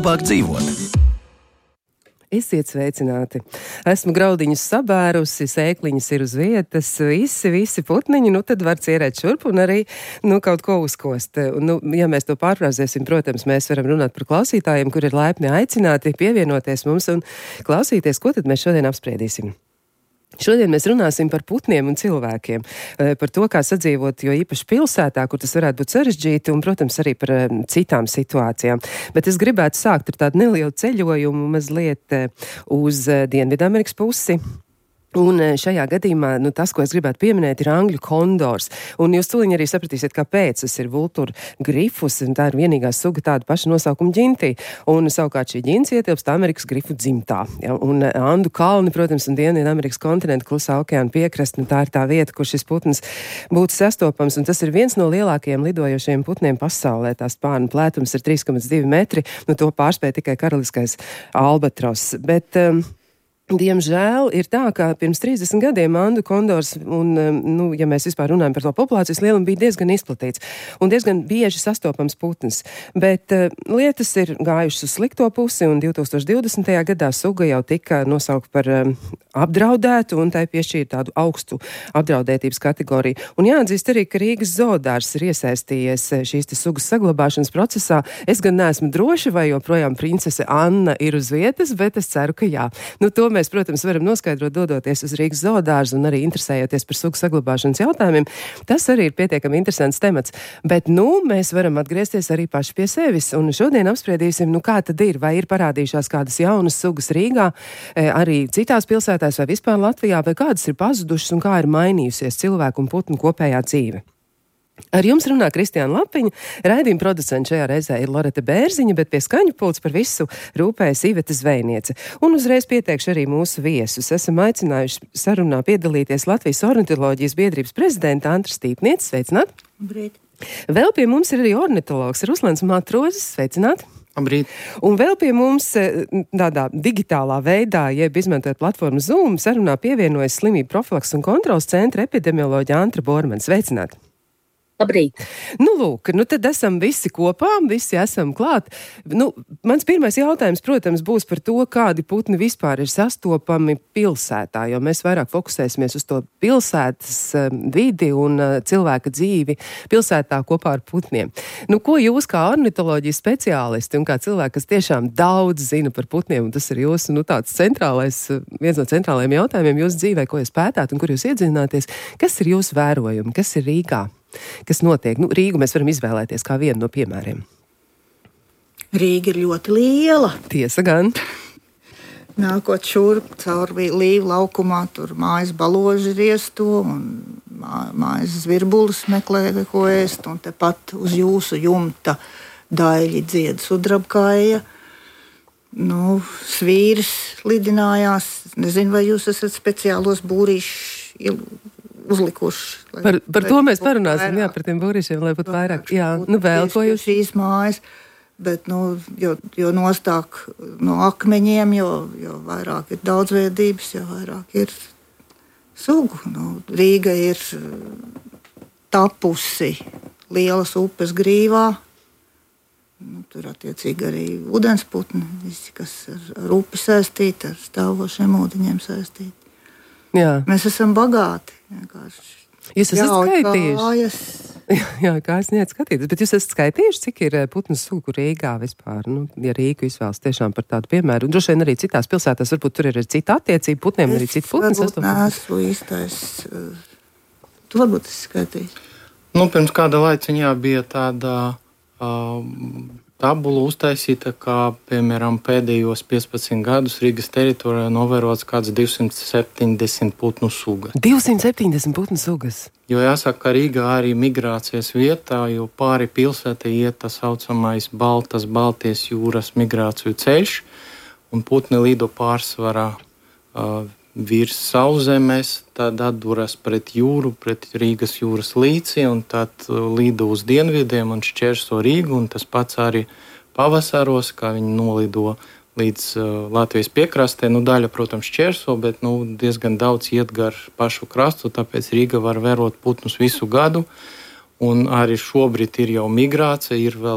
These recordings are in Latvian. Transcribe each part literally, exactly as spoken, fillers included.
labāk dzīvot. Esiet sveicināti. Esmu graudiņus sabērusi, sēkliņas ir uz vietas, visi, visi putniņi, nu tad var cierēt šurp un arī, nu, kaut ko uzkost. Nu, ja mēs to pārfrāzēsim, protams, mēs varam runāt par klausītājiem, kur ir laipni aicināti pievienoties mums un klausīties, ko tad mēs šodien apspriedīsim. Šodien mēs runāsim par putniem un cilvēkiem, par to, kā sadzīvot, jo īpaši pilsētā, kur tas varētu būt sarežģīti, un, protams, arī par citām situācijām. Bet es gribētu sākt ar tādu nelielu ceļojumu mazliet uz Dienvidamerikas pusi. Un šajā gadījumā, nu, tas, ko es gribētu pieminēt, ir angļu kondors. Un jūs tūliņ arī sapratīsiet, kāpēc tas ir vultura grifus, un tā ir vienīgā suga tāda paša nosaukuma ģintī. Un savukārt šī ģints ietilpst Amerikas grifu dzimtā. Ja? Un Andu kalni, protams, un Dienvidamerikas kontinenta klusā okeāna piekrasta, nu, tā ir tā vieta, kur šis putns būtu sastopams. Un tas ir viens no lielākajiem lidojošiem putniem pasaulē. Tās spārnu plētums ir trīs komats divi metri, nu, to pārspēja tikai karaliskais albatros. Bet, um, diemžēl ir tā, ka pirms trīsdesmit gadiem Andu kondors, un, nu, ja mēs vispār runājam par to populācijas lielumu, bija diezgan izplatīts un diezgan bieži sastopams putns. Bet uh, lietas ir gājušas uz slikto pusi, un divtūkstoš divdesmitajā gadā suga jau tika nosaukt par um, apdraudētu, un tai piešķīra tādu augstu apdraudētības kategoriju. Un jāatzīst arī, ka Rīgas zoodārs ir iesaistījies šīs te sugas saglabāšanas procesā. Es gan neesmu droša, vai joprojām princese Anna ir uz vietas, bet es ceru, ka jā. Nu, to mēs, protams, varam noskaidrot, dodoties uz Rīgas zoodārzu un arī interesējoties par sugu saglabāšanas jautājumiem. Tas arī ir pietiekami interesants temats. Bet, nu, mēs varam atgriezties arī paši pie sevis. Un šodien apspriedīsim, nu, kā tad ir, vai ir parādījušās kādas jaunas sugas Rīgā, arī citās pilsētās vai vispār Latvijā, vai kādas ir pazudušas un kā ir mainījusies cilvēku un putnu kopējā dzīve. Ar jums runā Kristiāna Lapiņa, raidījuma producents šajā reizē ir Loreta Bērziņa, bet pie skaņu pults par visu rūpējas Iveta Zvejniece. Un uzreiz pieteikšu arī mūsu viesus. Esam aicinājuši sarunā piedalīties Latvijas ornitoloģijas biedrības prezidenta Antra Stīpniece. Sveicināt! Brīt. Vēl pie mums ir arī ornitologs Ruslans Matrozis. Sveicināt! Labrīt. Un vēl pie mums tādā digitālā veidā, jeb izmantojot platformu Zoom, sarunā pievienojas slimību profilakses un kontrolas centra epidemioloģa Antra Bormans. Sveicināt! Labrīt. Nu, lūk, nu tad esam visi kopā, visi esam klāt. Nu, mans pirmais jautājums, protams, būs par to, kādi putni vispār ir sastopami pilsētā, jo mēs vairāk fokusēsimies uz to pilsētas uh, vidi un uh, cilvēka dzīvi pilsētā kopā ar putniem. Nu, ko jūs kā ornitoloģijas speciālisti un kā cilvēki, kas tiešām daudz zina par putniem, un tas ir jūsu, nu, tāds centrālais, viens no centrālajiem jautājumiem jūsu dzīvē, ko jūs pētāt un kur jūs iedzināties, kas ir jūsu vērojumi, kas ir Rīgā? Kas notiek? Nu, Rīgu mēs varam izvēlēties kā vienu no piemēriem. Rīga ir ļoti liela. Tiesa gan. Nākot šurp cauri Līvu laukumā, tur mājas baloži riesto un mājas zvirbulis meklē, ko ēst, un tepat uz jūsu jumta daļi dzied sudrabkāja. Nu, svīris lidinājās. Nezinu, vai jūs esat speciālos būrīšus uzlikuši. Par, par to mēs parunāsim, jā, par tiem būrišiem, lai būtu vairāk. Jā, nu vēl ko jūs... Šīs mājas, bet, nu, jo, jo nostāk no akmeņiem, jo, jo vairāk ir daudzveidības, jo vairāk ir sugu. Nu, Rīga ir tapusi lielas upes grīvā. Nu, tur attiecīgi arī ūdensputni, visi, kas ar, ar upi saistīti, ar stāvošiem ūdeņiem saistīti. Jā. Mēs esam bagāti. Vienkārši. Jūs esat skaitījuši? Kājas. Jā, kā es neesmu skatījuši, bet jūs esat skaitījuši, cik ir putnu sugu Rīgā vispār? Nu, ja Rīgu izvēlas tiešām par tādu piemēru. Un droši vien arī citās pilsētās, varbūt tur ir cita attiecība putniem, arī citi putni. Es varbūt neesmu īstais. Tu varbūt esi skaitījis. Nu, pirms kāda laiciņā bija tāda uh, tabula uztaisīta, kā, piemēram, pēdējos piecpadsmit gadus Rīgas teritorijā novērots kāds divsimt septiņdesmit putnu sugas. divsimt septiņdesmit putnu sugas? Jo jāsaka, ka Rīgā arī migrācijas vietā, jo pāri pilsētai iet tā saucamais Baltas, Baltijas jūras migrāciju ceļš, un putni lido pārsvarā uh, virs sauszemes, tad atduras pret jūru, pret Rīgas jūras līci, un tad lido uz dienvidiem un šķērso Rīgu, un tas pats arī pavasaros, kā viņi nolido līdz uh, Latvijas piekrastē. Nu, daļa, protams, šķērso, bet nu, diezgan daudz iet gar pašu krastu, tāpēc Rīga var vērot putnus visu gadu, un arī šobrīd ir jau migrācija, ir vēl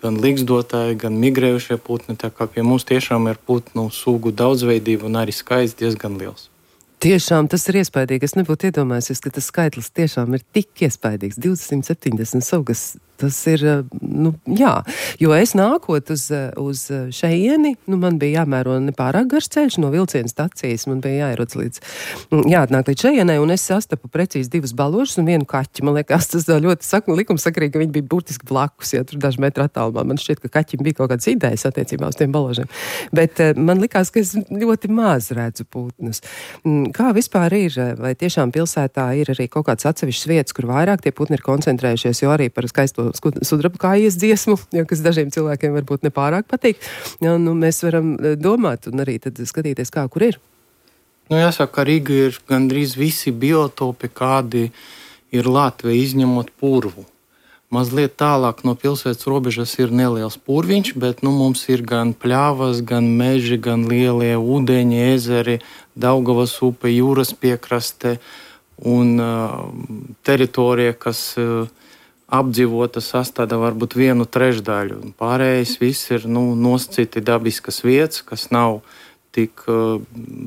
gan ligzdotāji, gan migrējušie putni. Tā kā pie mums tiešām ir putnu sugu daudzveidība un arī skaits diezgan liels. Tiešām tas ir iespaidīgi. Es nebūtu iedomājusies, ka tas skaitlis tiešām ir tik iespaidīgs. divsimt septiņdesmit sugas. Tas ir, nu, jā, jo es nākot uz, uz šeieni, nu, man bija jāmēro nepārāk garš ceļš no vilciena stacijas, man bija jāierodas līdz, jāatnāk līdz šeienai, un es sastapu precīzi divas balošas un vienu kaķi. Man liekas, tas ļoti saku, likumsakarīgi, ka viņi bija burtiski blakus, ja tur daži metri attālumā. Man šķiet, ka kaķim bija kaut kādas idejas attiecībā uz tiem baložiem. Bet man likās, ka es ļoti maz redzu putnus. Kā vispār ir, vai tiešām pilsētā ir arī kaut kāds atsevišķs vietas, kur vairāk tie putni ir koncentrējušies, jo arī par skaisto sudraba kājies dziesmu, jo, kas dažiem cilvēkiem varbūt nepārāk patīk. Ja, nu, mēs varam domāt un arī tad skatīties, kā kur ir. Nu, jāsaka, ka Rīga ir gandrīz visi biotopi, kādi ir Latvija, izņemot purvu. Mazliet tālāk no pilsētas robežas ir neliels purviņš, bet nu, mums ir gan pļavas, gan meži, gan lielie ūdeņi, ezeri, Daugavas upe, jūras piekraste un uh, teritorija, kas uh, apdzīvota sastāda varbūt vienu trešdaļu. Pārējais viss ir nu, nosacīti dabiskas vietas, kas nav tik, uh,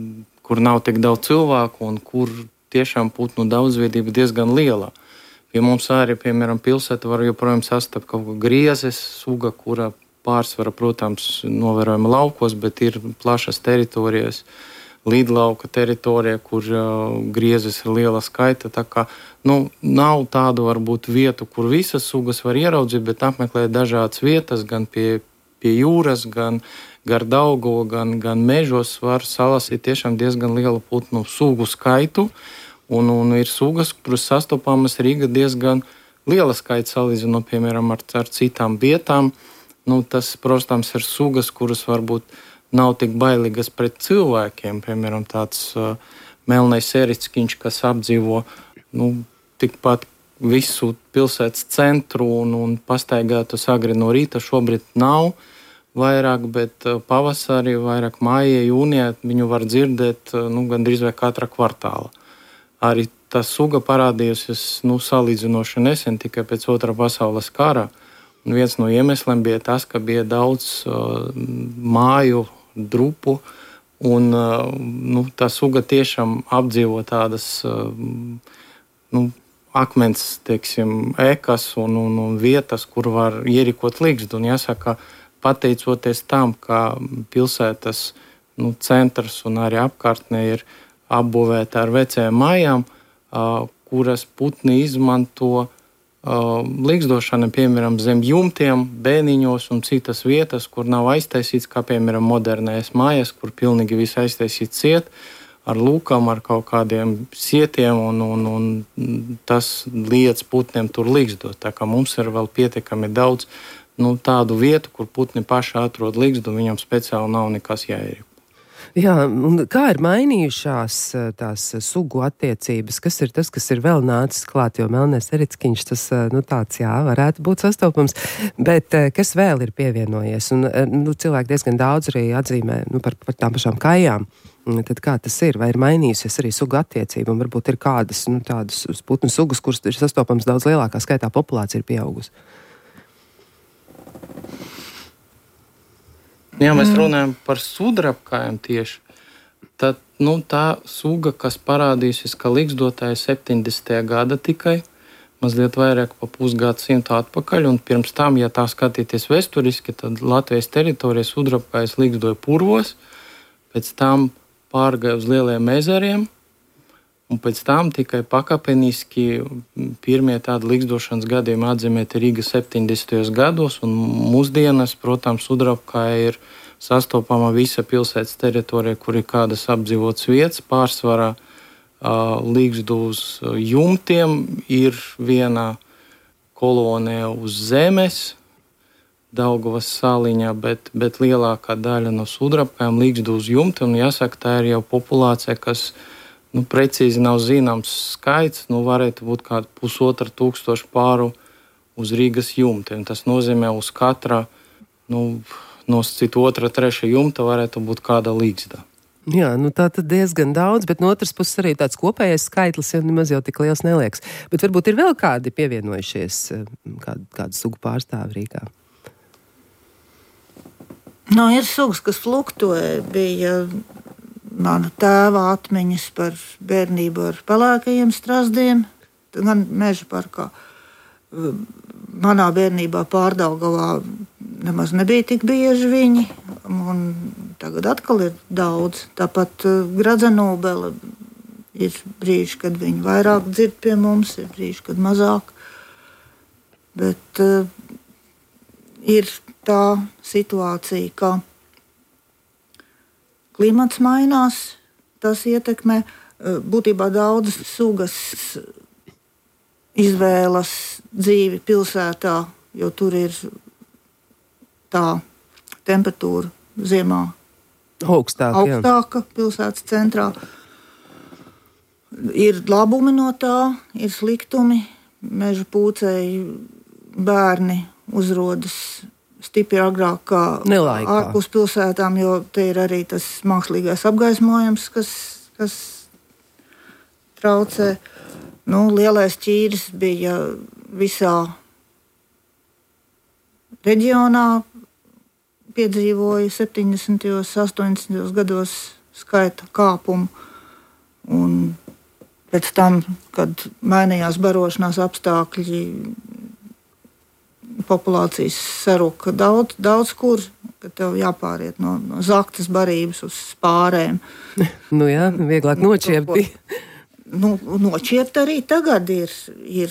kur nav tik daudz cilvēku un kur tiešām putnu daudzveidība diezgan liela. Pie mums arī, piemēram, pilsēta var joprojām sastapt kaut ko griezes suga, kura pārsvara, protams, novērojama laukos, bet ir plašas teritorijas, līdlauka teritorija, kur uh, griezes ir liela skaita. Tā kā nu, nav tādu varbūt vietu, kur visas sugas var ieraudzīt, bet apmeklēt dažādas vietas, gan pie, pie jūras, gan gar Daugavu, gan, gan mežos var salasīt tiešām diezgan lielu putnu sugu skaitu. Un, un ir sugas, kuras sastopamas Rīga diezgan liela skaita salīdzinot, piemēram, ar, ar citām vietām. Nu, tas, protams, ir sugas, kuras varbūt nav tik bailīgas pret cilvēkiem. Piemēram, tāds uh, melnais erickiņš, kas apdzīvo nu, tikpat visu pilsētas centru un, un pastaigātus agri no rīta. Šobrīd nav vairāk, bet uh, pavasarī, vairāk maijā, jūnijā viņu var dzirdēt uh, nu, gandrīz vai katra kvartāla. Arī tā suga parādījusies nu, salīdzinoši nesen, tikai pēc otrā pasaules kara. Un viens no iemesliem bija tas, ka bija daudz uh, māju, drupu, un uh, nu, tā suga tiešām apdzīvo tādas uh, nu, akmens, teiksim, ekas un, un, un vietas, kur var ierikot ligzdu. Un jāsaka, pateicoties tam, ka pilsētas nu, centrs un arī apkārtnē ir apbūvēta ar vecajām mājām, uh, kuras putni izmanto Uh, ligzdošana, piemēram, zem jumtiem, bēniņos un citas vietas, kur nav aiztaisīts, kā piemēram modernais mājas, kur pilnīgi viss aiztaisīts ciet, ar lūkām, ar kaut kādiem sietiem, un, un, un tas liec putniem tur ligzdot. Tā kā mums ir vēl pietiekami daudz nu, tādu vietu, kur putni paši atrod ligzdu, viņam speciāli nav nekas jāierīko. Jā, un kā ir mainījušās tās sugu attiecības? Kas ir tas, kas ir vēl nācis klāt? Jo melnais erickiņš, tas nu, tāds, jā, varētu būt sastopams. Bet kas vēl ir pievienojies? Un nu, cilvēki diezgan daudz arī atzīmē nu, par, par tām pašām kājām. Tad kā tas ir? Vai ir mainījusies arī sugu attiecība? Un varbūt ir kādas nu, tādas putnu sugas, kuras ir sastopams daudz lielākā skaitā, populācija ir pieaugusi? Ja mēs runājam par sudrabkājiem tieši, tad nu, tā suga, kas parādījusies kā ligzdotāja septiņdesmitajā gada tikai, mazliet vairāk pa pusgadsimtu atpakaļ, un pirms tam, ja tā skatīties vēsturiski, tad Latvijas teritorijas sudrabkājas ligzdoja purvos, pēc tam pārgāja uz lieliem ezeriem, un pēc tam tikai pakāpeniski pirmie tādi ligzdošanas gadījumi atzīmēti Rīga septiņdesmitajos gados, un mūsdienas, protams, sudrabkāja ir sastopama visa pilsētas teritorija, kur ir kādas apdzīvotas vietas, pārsvarā uh, ligzdu uz jumtiem, ir viena kolonija uz zemes, Daugavas saliņā, bet, bet lielākā daļa no sudrabkājiem ligzdu uz jumtiem, un jāsaka, tā ir jau populācija, kas Nu, precīzi nav zināms skaits, nu, varētu būt kāda pusotra tūkstoša pāru uz Rīgas jumtiem. Tas nozīmē, uz katra, nu, nosacīt otra, treša jumta varētu būt kāda ligzda. Jā, nu tā tad diezgan daudz, bet no otras puses arī tāds kopējais skaitlis jau nemaz jau tik liels neliekas. Bet varbūt ir vēl kādi pievienojušies, kādu, kādu sugu pārstāvi Rīgā? Nu, ir sugas, kas fluktuē. Bija mana tēva atmiņas par bērnību ar pelēkajiem strazdiem, gan meža parkā. Manā bērnībā Pārdaugavā nemaz nebija tik bieži viņi, un tagad atkal ir daudz. Tāpat Gradzenūbele ir brīži, kad viņi vairāk dzird pie mums, ir brīži, kad mazāk. Bet uh, ir tā situācija, ka klimats mainās, tas ietekmē. Būtībā daudzas sugas izvēlas dzīvi pilsētā, jo tur ir tā temperatūra ziemā Augstāk, augstāka pilsētas centrā. Ir labumi no tā, ir sliktumi. Meža pūcēji bērni uzrodas stipri agrāk kā Nelaikā. ārpus pilsētām, jo te ir arī tas mākslīgais apgaismojums, kas, kas traucē. Nu, lielais ķīris bija visā reģionā, piedzīvoja septiņdesmitajos, astoņdesmitajos gados skaita kāpumu. Un pēc tam, kad mainījās barošanās apstākļi, populācijas saruka daudz, daudz kur, ka tev jāpāriet no, no zaktas barības uz spārēm. Nu jā, vieglāk noķiept bija. Nu, noķiept arī tagad ir, ir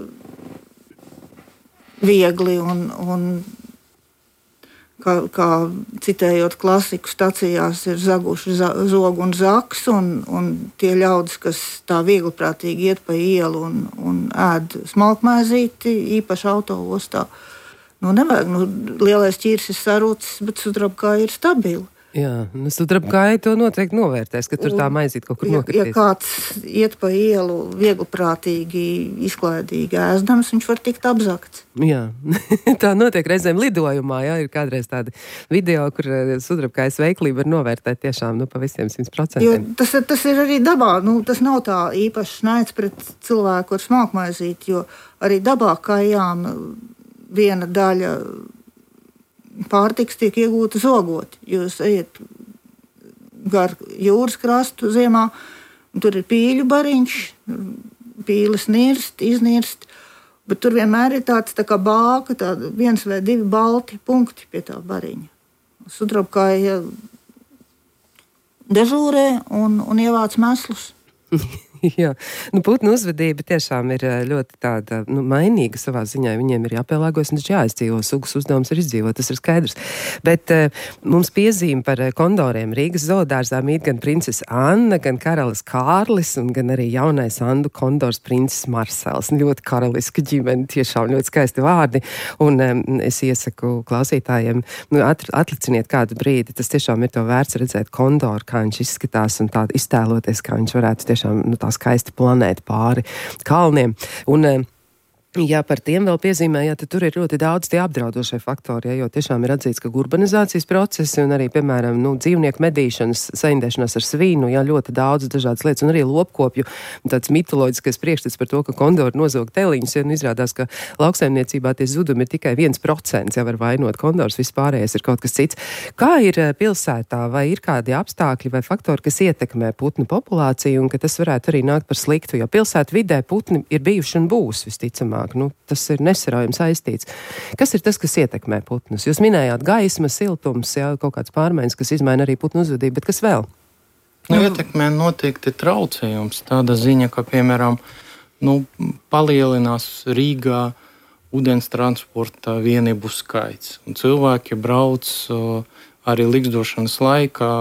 viegli un, un kā, kā citējot klasiku, stacijās ir zaguši za, zogu un zaks, un, un tie ļaudis, kas tā viegliprātīgi iet pa ielu un, un ēd smalkmaizīti, īpaši autoostā, nu nevajag, nu lielais ķīrs ir sarūcis, bet sudrabkāja ir stabila. Jā, nu sudrabkāja to noteikti novērtēs, ka tur tā maizīt kaut kur nokritīs. Ja kāds iet pa ielu viegliprātīgi, izklaidīgi ēzdams, viņš var tikt apzakts. Jā, tā notiek reizēm lidojumā, jā, ir kādreiz tādi video, kur sudrabkājas veiklība var novērtēt tiešām, nu, pa visiem simt procentiem. Jo tas, tas ir arī dabā, nu, tas nav tā īpaši naids pret cilvēku ar smalkmaizīti, jo arī dabā kājām viena daļa pārtiks tiek iegūta zogot. Jūs ejat gar jūras krastu ziemā, un tur ir pīļu bariņš, pīles nirst, iznirst, bet tur vienmēr ir tāds tā kā bāka, tāda viens vai divi balti punkti pie tā bariņa. Sudrabkāja dežūrē un, un ievāc meslus. Jā, nu putnu uzvedība tiešām ir ļoti tāda, nu, mainīga savā ziņā. Viņiem ir jāpielāgojas un taču jāizdzīvo. Sugas uzdevums ir izdzīvot, tas ir skaidrs. Bet uh, mums piezīme par kondoriem Rīgas zoodārzā mīt gan princese Anna, gan karalis Kārlis un gan arī jaunais Andu kondors princis Marsels. Ļoti karaliska ģimene, tiešām ļoti skaisti vārdi. Un um, es iesaku klausītājiem, nu, at, atliciniet kādu brīdi. Tas tiešām ir to vērts redzēt kondoru, kā viņš izskatās un tā iztēloties, kā viņš varētu tiešām, nu, tā skaisti planēt pāri kalniem. Un, ja par tiem vēl piezīmē, ja, tad tur ir ļoti daudz tie apdraudošie faktori, ja, jo tiešām ir atzīts, ka urbanizācijas procesi un arī, piemēram, nu, dzīvnieku medīšanas, saindēšanās ar svīnu, ja, ļoti daudz dažādas lietas, un arī lopkopju tāds mitoloģiskais priekšstats par to, ka kondori nozog teliņus, ja, un izrādās, ka lauksaimniecībā tie zudumi ir tikai viens procents, ja var vainot kondors, vispārējais ir kaut kas cits. Kā ir pilsētā, vai ir kādi apstākļi vai faktori, kas ietekmē putnu populāciju, un ka tas varētu arī nākt par sliktu, jo pilsētu vidē putni ir bijuši un būs visticamāk. Nu, tas ir nesaraujami saistīts. Kas ir tas, kas ietekmē putnus? Jūs minējāt gaisma, siltums, jā, kaut kāds pārmaiņas, kas izmaina arī putnu uzvedību, bet kas vēl? Nu, ietekmē noteikti traucējums. Tāda ziņa, ka, piemēram, nu, palielinās Rīgā ūdens transporta vienību skaits. Un cilvēki brauc uh, arī likstošanas laikā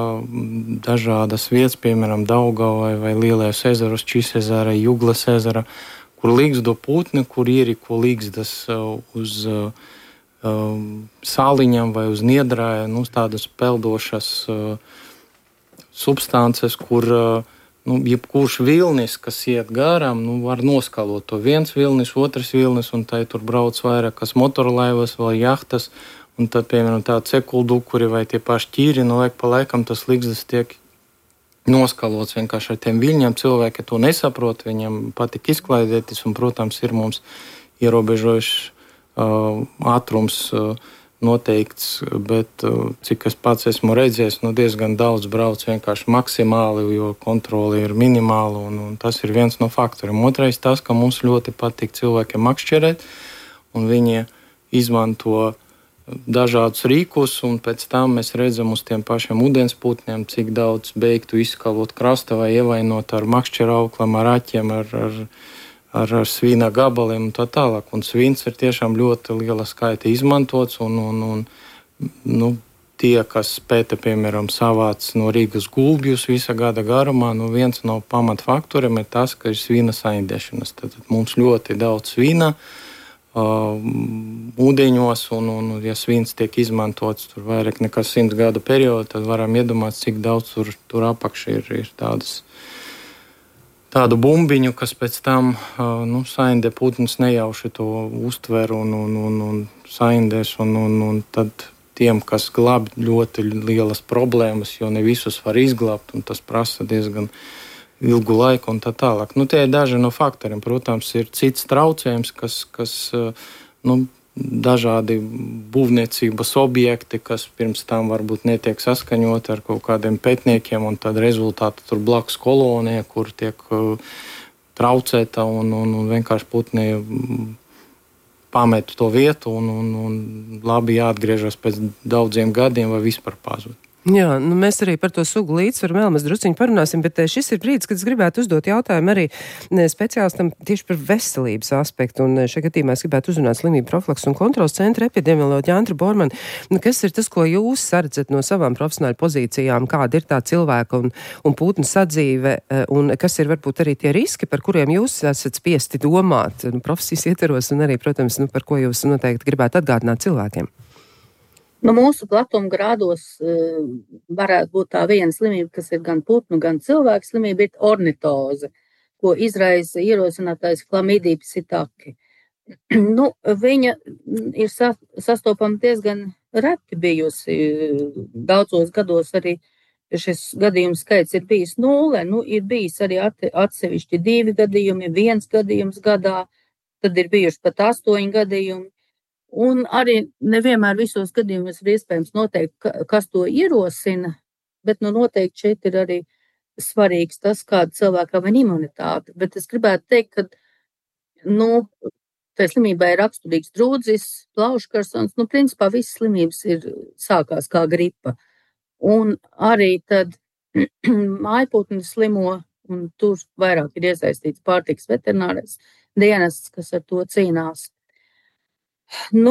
dažādas vietas, piemēram, Daugavai vai Lielajos ezeros, Čisezera, Juglas ezera, kur līgzdo putni, kur ieriko līgzdas uz uh, um, sāliņām vai uz niedrāja, nu, tādas peldošas uh, substances, kur uh, nu, jebkurš vilnis, kas iet garām, nu, var noskalot to viens vilnis, otrs vilnis, un tai tur brauc vairākas motorlaivas vai jahtas, un tad, piemēram, tā cekuldukuri vai tie paši ķīri, nu, laik pa laikam tas līgzdas tiek noskalots vienkārši ar tiem viļņiem. Cilvēki to nesaprot, viņam patīk izklaidēties, un, protams, ir mums ierobežojuši uh, ātrums uh, noteikts, bet cik es pats esmu redzējis, nu diezgan daudz brauc vienkārši maksimāli, jo kontroli ir minimāla, un, un tas ir viens no faktoriem. Otrais tas, ka mums ļoti patīk cilvēkiem makšķerēt, un viņi izmanto dažādus rīkus, un pēc tam mēs redzam uz tiem pašiem ūdensputniem, cik daudz beigtu izkalvot krasta vai ievainot ar makšķerauklam, ar aķiem, ar, ar ar, ar svīna gabaliem un tā tālāk. Un svīns ir tiešām ļoti liela skaita izmantots, un, un, un nu, tie, kas pēta, piemēram, savāc no Rīgas gulbjus visa gada garumā, nu viens no pamatfaktoriem ir tas, ka ir svīna saindēšanas. Tad mums ļoti daudz svīna uh, ūdeņos, un, un ja svīns tiek izmantots tur vairāk nekā simts gadu periodu, tad varam iedomāt, cik daudz tur, tur apakš ir, ir tādas tādu bumbiņu, kas pēc tam nu, saindē putns nejauši to uztver un, un, un, un saindēs. Un, un, un tad tiem, kas glāb, ļoti lielas problēmas, jo ne visus var izglābt, un tas prasa diezgan ilgu laiku un tā tālāk. Nu, tie ir daži no faktoriem. Protams, ir cits traucējums, kas, kas nu, dažādi būvniecības objekti, kas pirms tam varbūt netiek saskaņoti ar kaut kādiem pētniekiem, un tad rezultāti tur blakus kolonija, kur tiek uh, traucēta, un, un, un vienkārši putni pamet to vietu, un, un, un labi jāatgriežas pēc daudziem gadiem vai vispār pazud. Jā, nu mēs arī par to sugu līdzsvaru vēl mēs drusciņi parunāsim, bet šis ir brīdis, kad es gribētu uzdot jautājumu arī speciālistam tieši par veselības aspektu, un šajā gadījumā es gribētu uzrunāt slimību profilakses un kontrolas centra epidemioloģi Andru Bormanu. Kas ir tas, ko jūs sardzat no savām profesionāļu pozīcijām, kāda ir tā cilvēka un, un putnu sadzīve, un kas ir varbūt arī tie riski, par kuriem jūs esat spiesti domāt, nu, profesijas ietvaros, un arī, protams, nu, par ko jūs noteikti gribētu atgādināt cilvēkiem? Nu, mūsu platuma grādos uh, varētu būt tā viena slimība, kas ir gan putnu, gan cilvēku slimība, ir ornitoze, ko izraisa ierosinātais Chlamydia psittaci. nu, viņa ir sa sastopama diezgan reti bijusi. Daudzos gados arī šis gadījums skaits ir bijis nulle. Nu, ir bijis arī atsevišķi divi gadījumi, viens gadījums gadā, tad ir bijuši pat astoņi gadījumi. Un arī nevienmēr visos gadījumos ir iespējams noteikt, kas to ierosina, bet nu noteikti šeit ir arī svarīgs tas, kāda cilvēkam ir imunitāte. Bet es gribētu teikt, ka nu, tai slimībai ir raksturīgs drūdzis, plauškarsons, nu principā visas slimības ir sākās kā gripa. Un arī tad mājputni slimo, un tur vairāk ir iesaistīts pārtikas veterinārais dienests, kas ar to cīnās. Nu,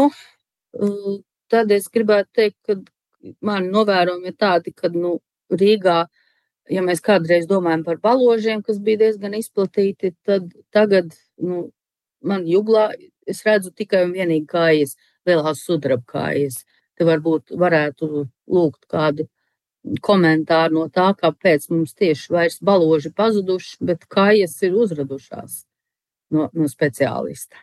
tad es gribētu teikt, ka mani novērojumi ir tādi, ka nu, Rīgā, ja mēs kādreiz domājam par baložiem, kas bija diezgan izplatīti, tad tagad nu, man juglā es redzu tikai un vienīgi kājas, lielās sudrabkājas. Te varbūt varētu lūgt kādu komentāru no tā, kāpēc mums tieši vairs baloži pazuduši, bet kājas ir uzradušās no, no speciālista.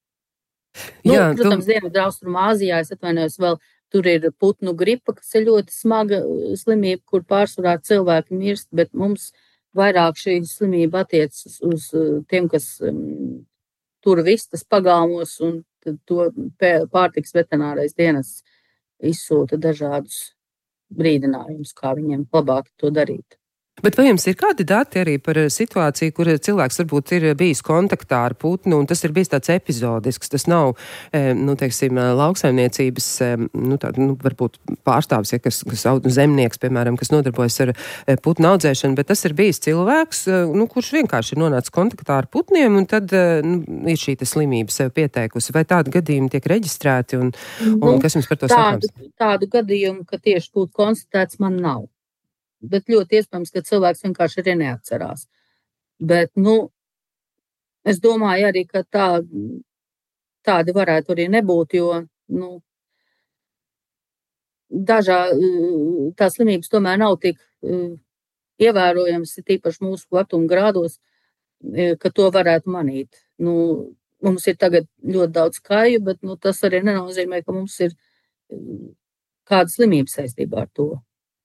Nu, Jā, protams, tu... Dienvidu Austrumāzijā, es atvainojos vēl, tur ir putnu gripa, kas ir ļoti smaga slimība, kur pārsvarā cilvēki mirst, bet mums vairāk šī slimība attiecas uz tiem, kas um, tur vistas pagalmos, un to pārtikas veterinārais dienests izsūta dažādus brīdinājumus, kā viņiem labāk to darīt. Bet vai jums ir kādi dati arī par situāciju, kur cilvēks varbūt ir bijis kontaktā ar putnu, un tas ir bijis tāds epizodisks, tas nav, nu, teiksim, lauksaimniecības, nu, tā, nu, varbūt pārstāvs, ja, kas, kas zemnieks, piemēram, kas nodarbojas ar putnu audzēšanu, bet tas ir bijis cilvēks, nu, kurš vienkārši ir nonācis kontaktā ar putniem, un tad, nu, ir šī slimība sev pieteikusi. Vai tādi gadījumi tiek reģistrēti, un, un kas jums par to sakāms? Tādu, tādu gadījumu, ka tieši būtu konstatēts, man nav. Bet ļoti iespējams, ka cilvēks vienkārši arī neatcerās. Bet, nu, es domāju arī, ka tā, tādi varētu arī nebūt, jo, nu, dažā tās slimības tomēr nav tik uh, ievērojams, tīpaši mūsu platuma grādos, uh, ka to varētu manīt. Nu, mums ir tagad ļoti daudz kāju, bet, nu, tas arī nenozīmē, ka mums ir uh, kāda slimība saistībā ar to.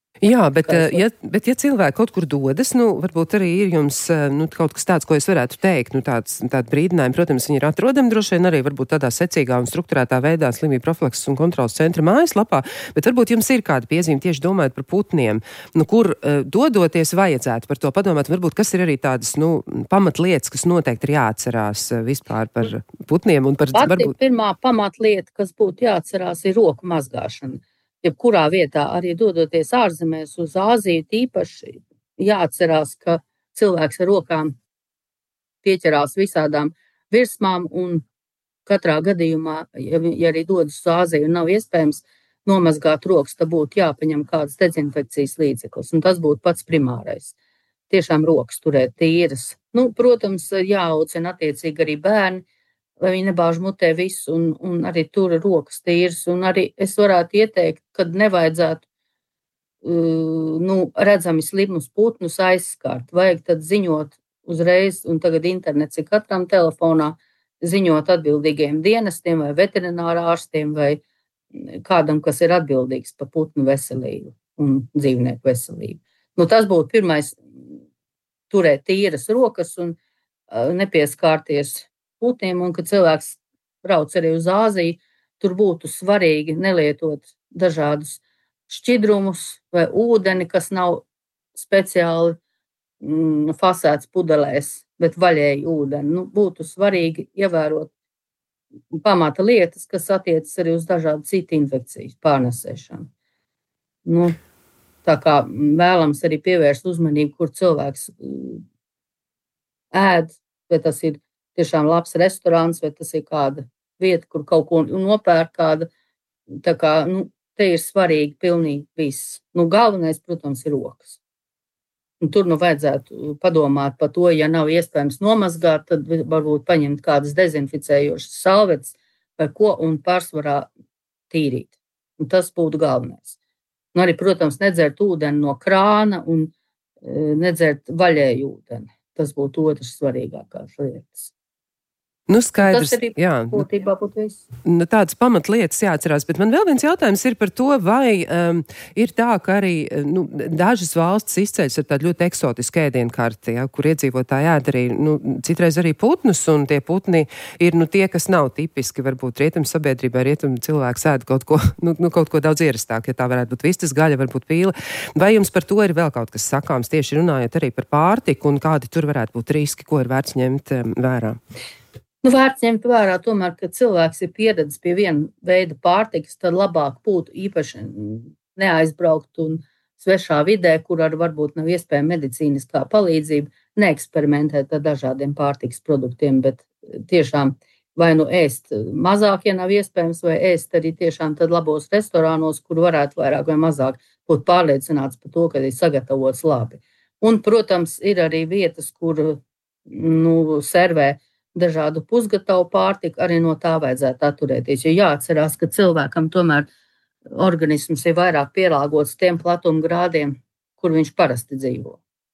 Jā, bet ja, bet ja cilvēki kaut kur dodas, nu, varbūt arī ir jums nu, kaut kas tāds, ko es varētu teikt, nu, tāds, tāda brīdinājuma, protams, viņi ir atrodami droši vien arī varbūt tādā secīgā un strukturētā veidā slimību profilakses un kontrolas centra mājaslapā, bet varbūt jums ir kāda piezīme tieši domājot par putniem, nu, kur uh, dodoties vajadzētu par to padomāt, varbūt kas ir arī tādas, nu, pamatlietas, kas noteikti ir jāatcerās uh, vispār par putniem un par... Pati varbūt... pirmā pamatlieta, kas būtu jāatcerās, ir roku mazgāšana. Jebkurā vietā, arī dodoties ārzemēs uz Āziju, tīpaši jāatcerās, ka cilvēks ar rokām pieķerās visādām virsmām un katrā gadījumā, ja, ja arī dodas uz Āziju un nav iespējams nomazgāt rokas, tad būtu jāpaņem kādas dezinfekcijas līdzeklis, un tas būtu pats primārais. Tiešām rokas turēt tīras. Nu, protams, jāaudzina attiecīgi arī bērni, lai viņi nebāž mutē visu, un, un arī tur rokas tīras. Un arī es varētu ieteikt, kad nevajadzētu uh, nu, redzami slimus putnus aizskart. Vajag tad ziņot uzreiz, un tagad internets ir katram telefonā, ziņot atbildīgiem dienestiem vai veterinārā ārstiem vai kādam, kas ir atbildīgs par putnu veselību un dzīvnieku veselību. Nu, tas būtu pirmais, turēt tīras rokas un uh, nepieskārties putniem, un kad cilvēks brauc arī uz Āziju, tur būtu svarīgi nelietot dažādus šķidrumus vai ūdeni, kas nav speciāli mm, fasēts pudelēs, bet vaļēji ūdeni. Nu, būtu svarīgi ievērot pamata lietas, kas attiecas arī uz dažādu citu infekciju pārnesēšanu. Nu, tā kā vēlams arī pievērst uzmanību, kur cilvēks ēd, vai tas ir tiešām labs restorāns, vai tas ir kāda vieta, kur kaut ko nopērk kāda. Tā kā, nu, te ir svarīgi pilnīgi viss. Nu, galvenais, protams, ir rokas. Un tur nu vajadzētu padomāt par to, ja nav iespējams nomazgāt, tad varbūt paņemt kādas dezinficējošas salvetes vai ko un pārsvarā tīrīt. Un tas būtu galvenais. Un arī, protams, nedzert ūdeni no krāna un e, nedzert vaļēju ūdeni. Tas būtu otrs svarīgākās lietas. Nu, skaidrs, tas arī jā. Būtībā būtu viss. Nu, tādas pamatlietas jāatcerās, bet man vēl viens jautājums ir par to, vai um, ir tā, ka arī nu, dažas valstis izceļas ar tādu ļoti eksotisku ēdienu karti, ja, kur iedzīvotāji ēd arī, nu, citreiz arī putnus, un tie putni ir nu, tie, kas nav tipiski, varbūt rietumu sabiedrībā, rietumu cilvēks ēd kaut ko, nu, nu, kaut ko daudz ierastāk, ja tā varētu būt vistas gaļa, varbūt pīle. Vai jums par to ir vēl kaut kas sakāms, tieši runājot arī par pārtiku, un kādi tur varētu būt riski, ko ir vērts ņemt um, vērā? Nu, vērts ņemt vērā tomēr, ka cilvēks ir pieredzis pie viena veida pārtikas, tad labāk būtu īpaši neaizbraukt un svešā vidē, kur ar varbūt nav iespējama medicīniskā palīdzība, neeksperimentēt ar dažādiem pārtikas produktiem, bet tiešām vai nu ēst mazāk, ja nav iespējams, vai ēst arī tiešām tad labos restorānos, kur varētu vairāk vai mazāk būt pārliecināts par to, ka ir sagatavots labi. Un, protams, ir arī vietas, kur nu, servē dažādu pusgatavu pārtiku, arī no tā vajadzētu atturēties. Jo jāatcerās, ka cilvēkam tomēr organisms ir vairāk pielāgots tiem platumgrādiem, kur viņš parasti dzīvo.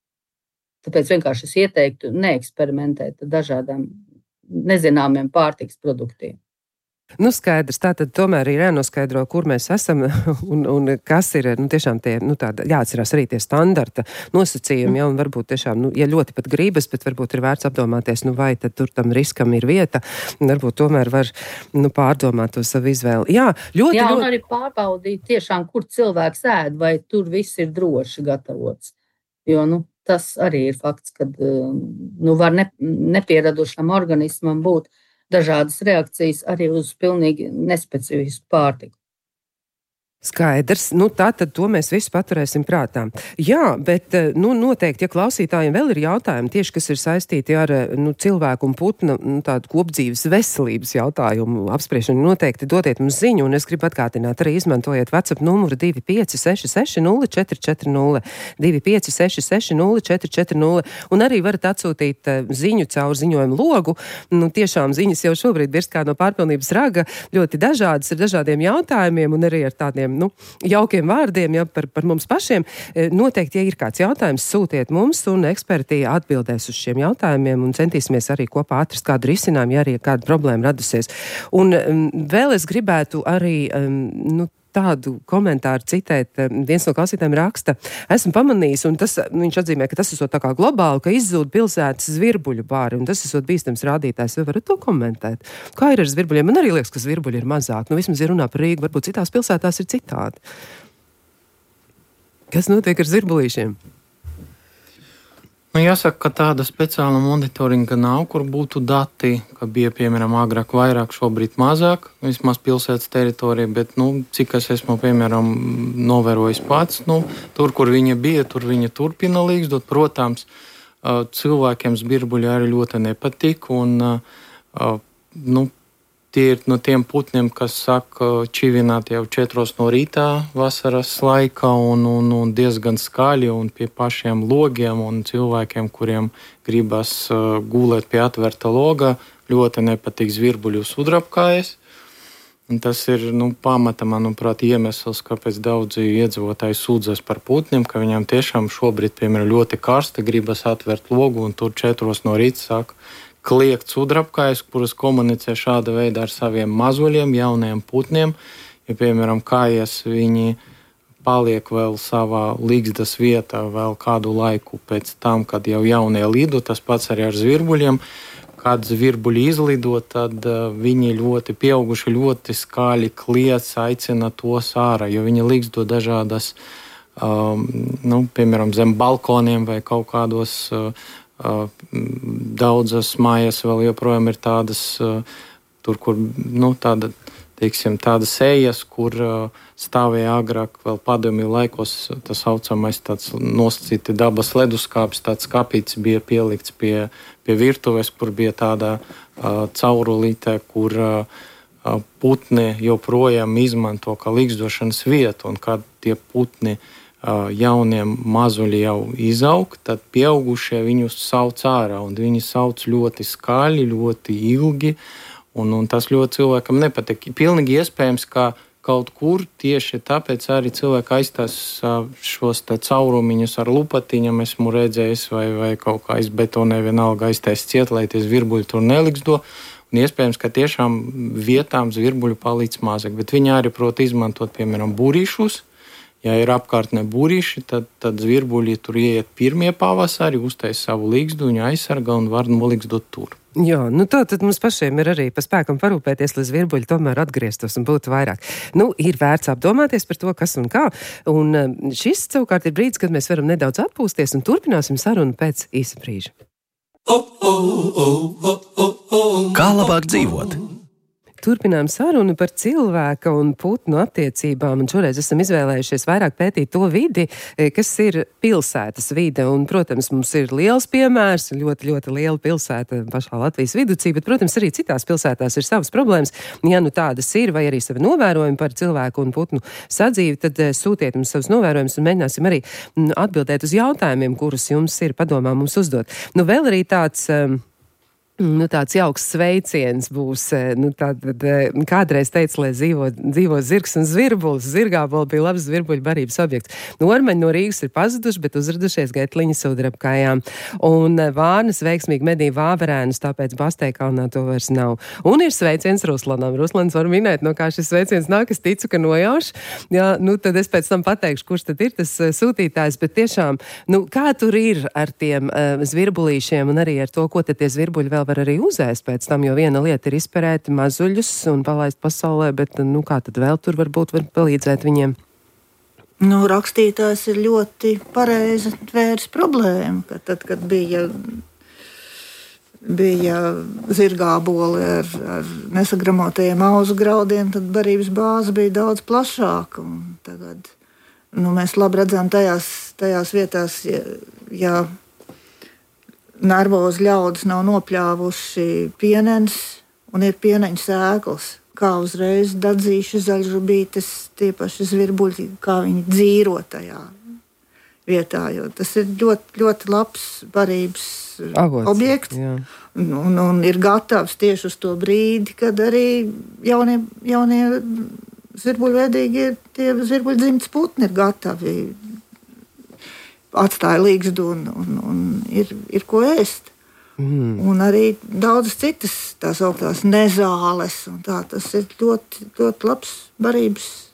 Tāpēc vienkārši es ieteiktu neeksperimentēt ar dažādām nezināmiem pārtikas produktiem. Nu, skaidrs, tā tad tomēr ir jānoskaidro, kur mēs esam un, un kas ir, nu, tiešām tie, nu, tāda, jāatcerās arī tie standarta nosacījumi, ja, un varbūt tiešām, nu, ja ļoti pat gribas, bet varbūt ir vērts apdomāties, nu, vai tad tur tam riskam ir vieta, un varbūt tomēr var, nu, pārdomāt to savu izvēli. Jā, ļoti, Jā, un ļoti... arī pārbaudīt tiešām, kur cilvēks ēd, vai tur viss ir droši gatavots. Jo, nu, tas arī ir fakts, kad, nu, var ne, nepieradušam organismam būt dažādas reakcijas arī uz pilnīgi nespecifisku pārtiku. Skaidrs, nu tā tad to mēs visu paturēsim prātā. Jā, bet, nu, noteikti, ja klausītājiem vēl ir jautājumi, tieši, kas ir saistīti ar, nu, cilvēku un putnu, nu, tādu kopdzīves veselības jautājumu apspriešanu, noteikti dodiet mums ziņu, un es gribu atgādināt, arī izmantojiet WhatsApp numuru divi pieci seši seši nulle četri četri nulle, divi pieci seši seši nulle četri četri nulle, un arī varat atsūtīt ziņu caur ziņojumu logu. Nu, tiešām ziņas jau šobrīd virs kā no pārpilnības raga, ļoti dažādas ar dažādiem jautājumiem un arī ar tādiem nu, jaukiem vārdiem, ja, par, par mums pašiem. Noteikti, ja ir kāds jautājums, sūtiet mums, un eksperti atbildēs uz šiem jautājumiem, un centīsimies arī kopā atrast kādu risinājumu, ja arī kāda problēma radusies. Un um, vēl es gribētu arī um, nu, tādu komentāru citēt. Viens no klausītājiem raksta, esmu pamanījis, un tas, viņš atzīmē, ka tas esot tā kā globāli, ka izzūd pilsētas zvirbuļu bāri, un tas esot bīstams rādītājs. Vai varat to komentēt? Kā ir ar zvirbuļiem? Man arī liekas, ka zvirbuļi ir mazāk. Nu, vismaz ir runā par Rīgu, varbūt citās pilsētās ir citādi. Kas notiek ar zirbulīšiem? Nu, jāsaka, ka tāda speciāla monitoringa nav, kur būtu dati, ka bija, piemēram, agrāk vairāk, šobrīd mazāk, vismaz pilsētas teritorija, bet, nu, cik es esmu, piemēram, novērojis pats, nu, tur, kur viņa bija, tur viņa turpina līgzdot. Protams, cilvēkiem zvirbuļi arī ļoti nepatīk, un, nu, tie ir no tiem putniem, kas saka čivināt jau četros no rītā vasaras laikā un, un, un diezgan skaļi un pie pašiem logiem un cilvēkiem, kuriem gribas uh, gulēt pie atvērta loga, ļoti nepatīk zvirbuļu sudrabkājas. Un tas ir, nu, pamata, manuprāt, iemesls, kāpēc daudzi iedzīvotāji sūdzas par putniem, ka viņam tiešām šobrīd, piemēram, ļoti karsta, gribas atvērt logu un tur četros no rīta saka, kliegt sudrabkājas, kuras komunicē šāda veida ar saviem mazuļiem, jauniem putniem. Ja, piemēram, kājas viņi paliek vēl savā līgzdas vietā vēl kādu laiku pēc tam, kad jau jaunie lido, tas pats arī ar zvirbuļiem. Kad zvirbuļi izlido, tad uh, viņi ļoti pieauguši, ļoti skaļi kliedz, aicina tos ārā, jo viņi līgzdo dažādas, um, nu, piemēram, zem balkoniem vai kaut kādos uh, Uh, daudzas mājas vēl joprojām ir tādas, uh, tur, kur, nu, tāda, teiksim, tādas ejas, kur uh, stāvēja agrāk vēl padomju laikos, tas saucamais tāds nosacīti dabas leduskāpis, tāds kapīts bija pielikts pie, pie virtuves, kur bija tāda uh, caurulīte, kur uh, putni joprojām izmanto kā līgzdošanas vietu, un kad tie putni jauniem mazuļi jau izaug, tad pieaugušie viņus sauc ārā, un viņi sauc ļoti skaļi, ļoti ilgi, un, un tas ļoti cilvēkam nepatīk. Pilnīgi iespējams, ka kaut kur tieši tāpēc arī cilvēki aizstās šos te caurumiņus ar lupatiņam, esmu redzējis, vai, vai kaut kā izbetonē vienalga aiztais ciet, lai tie zvirbuļi tur neliksdo, un iespējams, ka tiešām vietām zvirbuļu palīdz mazāk, bet viņi arī prot izmantot, piemēram, būrīšus. Ja ir apkārtnē būrīši, tad, tad zvirbuļi tur ieiet pirmie pavasari, uztais savu līgzdu, viņu aizsarga un var noligzdot tur. Jā, nu tā tad mums pašiem ir arī pa spēkam parūpēties, lai zvirbuļi tomēr atgrieztos un būtu vairāk. Nu, ir vērts apdomāties par to, kas un kā, un šis savukārt ir brīdis, kad mēs varam nedaudz atpūsties un turpināsim sarunu pēc īsa brīža. Kā labāk dzīvot? Turpinām sarunu par cilvēka un putnu attiecībām, un šoreiz esam izvēlējušies vairāk pētīt to vidi, kas ir pilsētas vide, un, protams, mums ir liels piemērs, ļoti, ļoti liela pilsēta pašā Latvijas viducī, bet, protams, arī citās pilsētās ir savas problēmas. Ja nu tādas ir, vai arī savi novērojumi par cilvēku un putnu sadzīvi, tad sūtiet mums savus novērojumus un mēģināsim arī atbildēt uz jautājumiem, kurus jums ir padomā mums uzdot. Nu, vēl arī tāds... Nu, tāds jauks sveiciens būs, nu, tātad, kādreiz teica, lai dzīvo, dzīvo zirgs un zvirbulis. Zirgābola bija labs zvirbuļu barības objekts. Nu, ormeņi no Rīgas ir pazuduši, bet uzradušies gaitliņa sudrabkājām. Un vārnas veiksmīgi medī vāverēnus, tāpēc Basteikalnā to vairs nav. Un ir sveiciens Ruslanam. Ruslans var minēt, no kā šis sveiciens nāk, es ticu, ka nojauš. Jā, nu, tad es pēc tam pateikšu, kurš tad ir tas sūtītājs, bet tiešām, nu, kā tur ir ar tiem uh, zvirbulīšiem un arī ar to, ko tad tie zvirbuļi vēl var arī uzēst pēc tam, jo viena lieta ir izperēt mazuļus un palaist pasaulē, bet, nu, kā tad vēl tur varbūt var palīdzēt viņiem? Nu, rakstītājs ir ļoti pareizi tvērs problēmu, ka tad, kad bija, bija zirgāboli ar, ar nesagramotajiem auzu graudiem, tad barības bāze bija daudz plašāka. Un tagad, nu, mēs labi redzam tajās, tajās vietās, ja, ja nervozi ļaudis nav nopļāvuši pienens un ir pieneņu sēklas, kā uzreiz dadzīši zaļžubītes, tie paši zvirbuļi, kā viņi dzīro tajā vietā, jo tas ir ļoti, ļoti labs barības Avots, objekts un, un, un ir gatavs tieši uz to brīdi, kad arī jaunie, jaunie zvirbuļvedīgi ir, tie zvirbuļdzimtas putni ir gatavi, atstāja līgzdu un, un, un ir, ir ko ēst. Mm. Un arī daudzas citas tās augtās nezāles. Un tā, tas ir ļoti, ļoti labs barības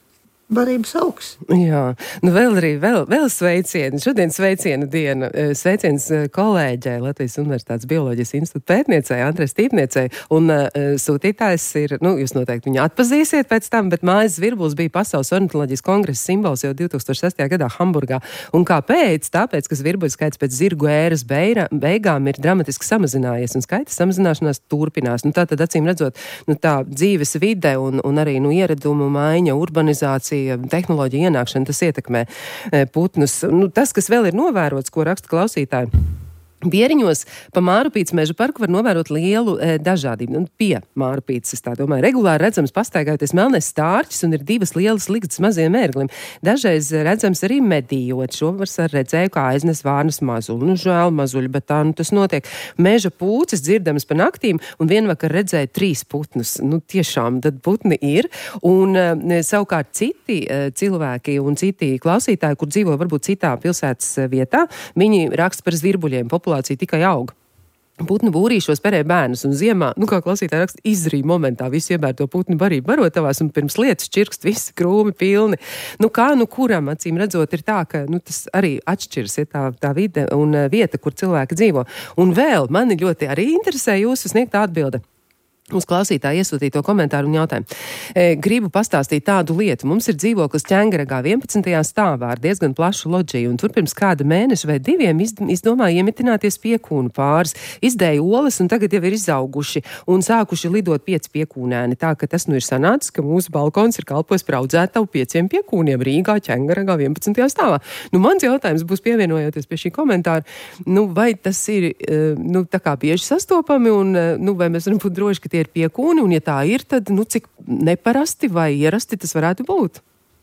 barības augs. Jā, nu vēl arī vēl, vēl sveicieni. Šodien sveiciena diena. Sveiciens kolēģei Latvijas Universitātes Bioloģijas institūta pētniecei Andrei Stīpniecei. Un uh, sūtītājs ir, nu, jūs noteikti viņu atpazīsiet pēc tam, bet mājas zvirbulis bija Pasaules ornitoloģijas kongresa simbols jau divi tūkstoši sestajā gadā Hamburgā. Un kāpēc? Tāpēc, ka zvirbuļu skaits pēc zirgu ēras beira, beigām ir dramatiski samazinājies un skaita samazināšanās turpinās. Nu, tā tad acīm redzot, nu, tā dzīves vide un, un arī, nu, ieradumu maiņa, urbanizācija, tehnoloģija ienākšana, tas ietekmē putnus. Nu, tas, kas vēl ir novērots, ko raksta klausītāji, Bieriņos pa Mārupītes meža parku var novērot lielu e, dažādību. Un pie Mārupītes, es tā domāju, regulāri redzams pastaigājoties melnais stārķis un ir divas lielas ligzdas maziem ērglim. Dažreiz redzams arī medījot. Šovasar redzēju, kā aiznes vārnas mazuļu. Nu, žēl mazuļu, bet tā nu tas notiek. Meža pūces dzirdamas pa naktīm un vienvakar redzēju trīs putnus. Nu, tiešām, tad putni ir. Un e, savukārt citi e, cilvēki un citi klausītāji, kur dzīvo varbūt citā pilsētas vietā, viņi raksta par zvirbuļiem. Populācija tikai aug. Putnu būrīšos perē bērnus un ziemā, nu kā klausītāji raksta, izrī momentā visu iebērto putnu barību barotavās un pirms lietas čirkst visi krūmi pilni. Nu kā, nu kuram, acīm redzot, ir tā, ka nu, tas arī atšķiras, ja tā, tā vide un vieta, kur cilvēki dzīvo. Un vēl mani ļoti arī interesē jūsu sniegtā atbilde uz klausītāju iesūtīto komentāru un jautājumu. E, gribu pastāstīt tādu lietu. Mums ir dzīvoklis Ķengaragā vienpadsmitajā stāvā ar diezgan plašu loģiju, un tur pirms kāda mēneša vai diviem izd izdomāja iemitināties piekūnu pāris. Izdēja olas, un tagad jau ir izauguši un sākuši lidot pieci piekūnēni. Tā, ka tas nu ir sanācis, ka mūsu balkons ir kalpojis par audzētavu pieciem piekūniem Rīgā Ķengaragā vienpadsmitajā stāvā. Nu, mans jautājums būs pievienojoties pie šī komentāra, nu, vai tas ir, nu, tā kā bieži sastopami, un, nu, vai mēs varam būt droši, ka tie ir piekūni, un ja tā ir, tad, nu, cik neparasti vai ierasti tas varētu būt?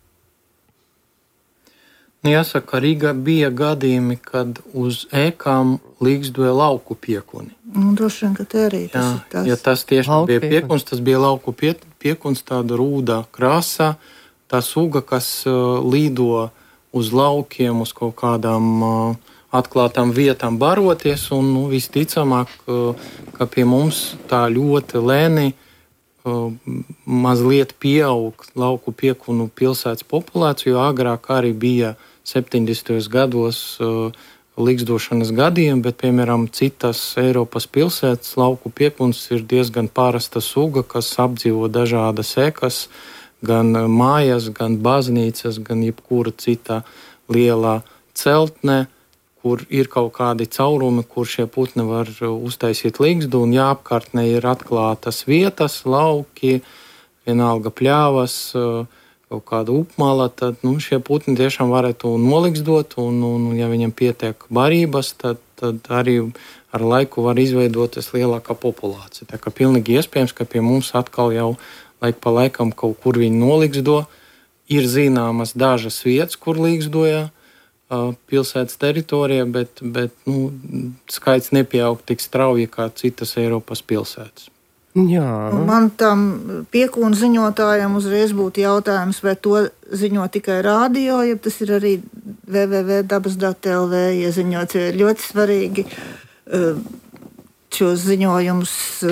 Nu, jāsaka, Rīgā bija gadījumi, kad uz ēkām līgzdoja lauku piekuni. Nu, droši vien, ka te arī tas Jā, ir tas. ja tas tieši Lauku bija piekuns, tas bija lauku pie, piekuns, tāda rūdā krāsā, tā suga, kas uh, līdo uz laukiem, uz kaut kādām uh, atklātām vietām baroties, un nu, visticamāk, ka pie mums tā ļoti lēni uh, mazliet pieaug lauku piekunu pilsētas populācija, jo agrāk arī bija septiņdesmitajos gados uh, līgzdošanas gadiem, bet, piemēram, citas Eiropas pilsētas lauku piekuns ir diezgan parasta suga, kas apdzīvo dažādas ekas, gan mājas, gan baznīcas, gan jebkura cita lielā celtne, kur ir kaut kādi caurumi, kur šie putni var uztaisīt līgzdu, un ja apkārtnē ir atklātas vietas, lauki, vienalga pļāvas, kaut kāda upmala, tad nu, šie putni tiešām varētu noligzdot, un, un ja viņam pietiek barības, tad, tad arī ar laiku var izveidoties lielākā populācija. Tā kā pilnīgi iespējams, ka pie mums atkal jau laik pa laikam kaut kur viņi noligzdo. Ir zināmas dažas vietas, kur līgzdoja pilsētas teritorijā, bet, bet nu, skaits nepieaug tik strauji kā citas Eiropas pilsētas. Jā. Man tam piekūnu ziņotājiem uzreiz būtu jautājums, vai to ziņo tikai rādio, ja tas ir arī w w w punkt dabas dati punkt l v ieziņots, jo ir ļoti svarīgi šos ziņojumus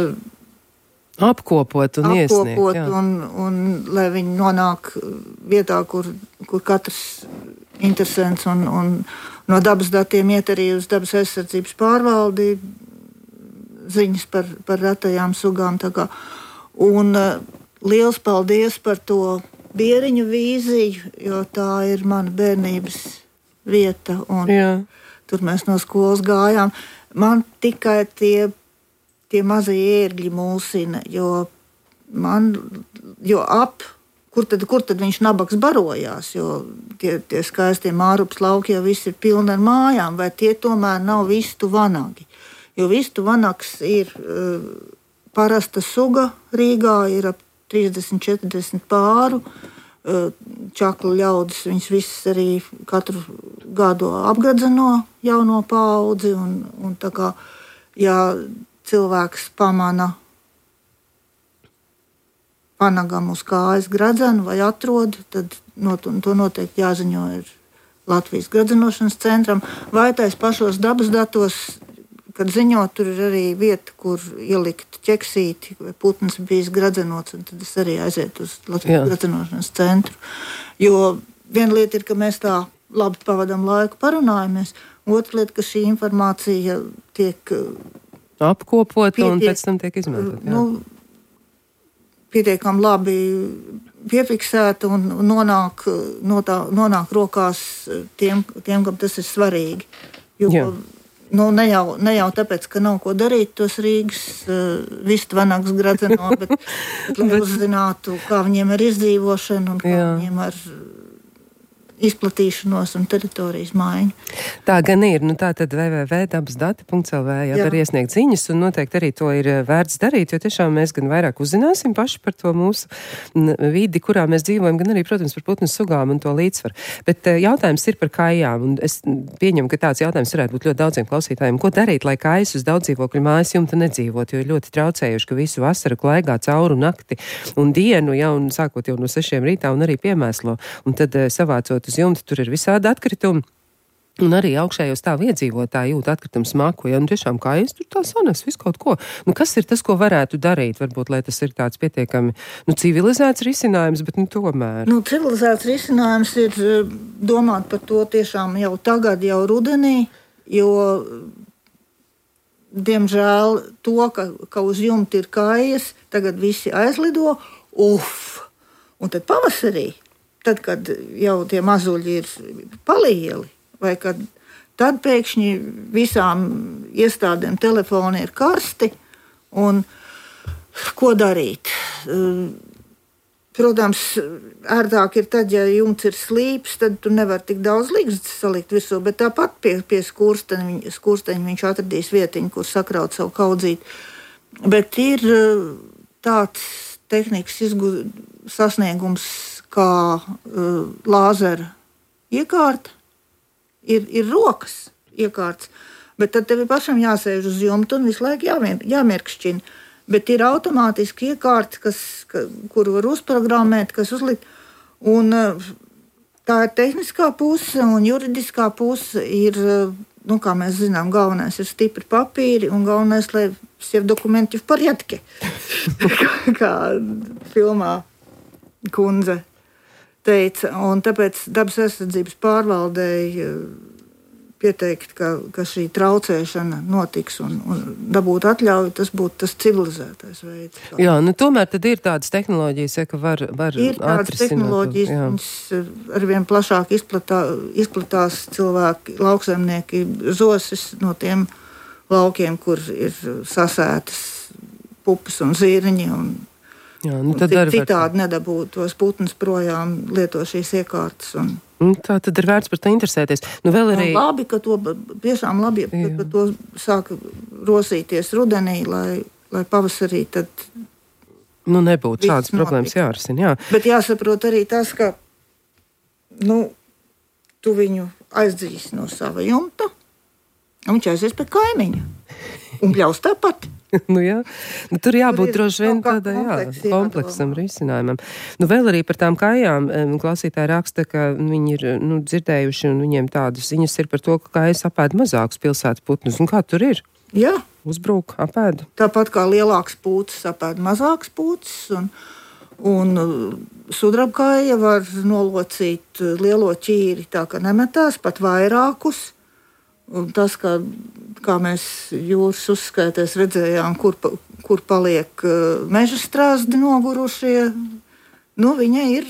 apkopot un iesniegt. Apkopot, un, un lai viņi nonāk vietā, kur, kur katrs interesants un, un no dabas datiem iet arī uz dabas aizsardzības pārvaldi ziņas par, par retajām sugām. Tā kā. Un uh, liels paldies par to Bieriņu vīziju, jo tā ir mana bērnības vieta. Un Jā. Tur mēs no skolas gājām. Man tikai tie, tie mazie ērgļi mulsina, jo man, jo ap Kur tad, kur tad viņš nabaks barojās, jo tie, tie skaistie Mārupas lauki jau visi ir pilni ar mājām, vai tie tomēr nav vistu vanagi. Jo vistu vanags ir uh, parasta suga Rīgā, ir ap trīsdesmit četrdesmit pāru. Uh, čaklu ļaudis, viņas visas arī katru gadu apgradzeno jauno paudzi, un, un tā kā, ja cilvēks pamana panagam uz kājas gradzenu vai atrod, tad no, to noteikti jāziņo ir Latvijas gradzenošanas centram, vai tais pašos dabas datos kad ziņot, tur ir arī vieta, kur ielikt ķeksīti, vai putns bijis gradzenots, un tad es arī aizietu uz Latvijas gradzenošanas centru. Jo viena lieta ir, ka mēs tā labi pavadām laiku, parunājamies, otra lieta, ka šī informācija tiek apkopota pietiek, un pēc tam tiek izmantot. Nu, pietiekami labi piefiksēta un nonāk, notā, nonāk rokās tiem, tiem, kam tas ir svarīgi. Jo, jā. Nu, ne, jau, ne jau tāpēc, ka nav ko darīt tos Rīgas uh, vistvanags gradzeno, bet, bet lai uzzinātu, kā viņiem ar izdzīvošanu un kā jā. Viņiem ar izplatīšanos un teritorijas maiņu. Tā gan ir. Nu, tā tad w w w punkt dabas dati punkt l v jā, var iesniegt ziņas, un noteikti arī to ir vērts darīt, jo tiešām mēs gan vairāk uzzināsim paši par to mūsu vidi, kurā mēs dzīvojam, gan arī, protams, par putnu sugām un to līdzsvaru. Bet jautājums ir par kājām, un es pieņemu, ka tāds jautājums varētu būt ļoti daudziem klausītājiem. Ko darīt, lai kājas uz daudzdzīvokļu mājas jumta nedzīvot, jo ir ļoti traucējuši, ka visu vasaru klaigā cauru nakti un dienu, jau un sākot jau no sešiem rītā un arī piemēslo, un tad savācot uz jumta, tur ir visādi atkritumi. Un arī augšējos stāvu iedzīvotāji jūt atkritumu smaku, ja nu tiešām kājas tur tā sanes, visu kaut ko. Nu, kas ir tas, ko varētu darīt? Varbūt, lai tas ir tāds pietiekami, nu, civilizēts risinājums, bet, nu, tomēr. Nu, civilizēts risinājums ir domāt par to tiešām jau tagad, jau rudenī, jo, diemžēl, to, ka, ka uz jumta ir kājas, tagad visi aizlido, uf, un tad pavasarī, tad, kad jau tie mazuļi ir palieli, vai kad tad pēkšņi visām iestādēm telefoni ir karsti, un ko darīt? Protams, ērtāk ir tad, ja jumts ir slīps, tad tu nevar tik daudz līgstas salikt virsū, bet tāpat pie, pie skursteņa, skursteņa viņš atradīs vietiņu, kur sakraut savu kaudzīt. Bet ir tāds tehnikas izgu, sasniegums, kā uh, lāzera iekārta, ir, ir rokas iekārts, bet tad tev pašam jāsēž uz jumtu un visu laiku jāmier, jāmirkšķina. Bet ir automātiski iekārta, kas, ka, kuru var uzprogrammēt, kas uzlikt. Un uh, tā ir tehniskā puse un juridiskā puse ir, uh, nu, kā mēs zinām, galvenais ir stipri papīri un galvenais, lai все документы в порядке, kā filmā kundze teica, un tāpēc dabas aizsardzības pārvaldei pieteikt, ka, ka šī traucēšana notiks un, un dabūt atļauju, tas būtu tas civilizētais veids. Kā. Jā, nu tomēr tad ir tādas tehnoloģijas, ja, ka var, var ir tādas tehnoloģijas, viņas arvien plašāk izplatā, izplatās cilvēki, lauksaimnieki, zosis no tiem laukiem, kur ir sasētas pupas un zīriņi un Jā, nu tad citādi nedabūtu tos putnus projām, lieto šīs iekārtas. Un, un tā tad ir vērts par to interesēties. Nu vēl arī... Labi, ka to, tiešām labi, ka, ka to sāka rosīties rudenī, lai, lai pavasarī tad... Nu nebūtu šādas problēmas jārisina, jā. Bet jāsaprot arī tas, ka, nu, tu viņu aizdzīsi no sava jumta, un viņš aizies pie kaimiņa. Un bļaus tāpat. nu, jā. Nu, tur jābūt tur droši vien tādai jā, kompleksam risinājumam. Nu, vēl arī par tām kājām. Klausītāji raksta, ka viņi ir nu, dzirdējuši un viņiem tādas ziņas ir par to, ka kājas apēd mazākus pilsētas putnus. Un kā tur ir? Jā. Uzbruk, apēd. Tāpat kā lielāks pūcis apēd mazāks pūcis. Un, un sudrabkāja var nolocīt lielo ķīri tā, ka nemetās pat vairākus. Un tas, kā, kā mēs jūras uzskaitēs redzējām, kur, kur paliek meža strāzdi nogurušie, nu, viņa ir,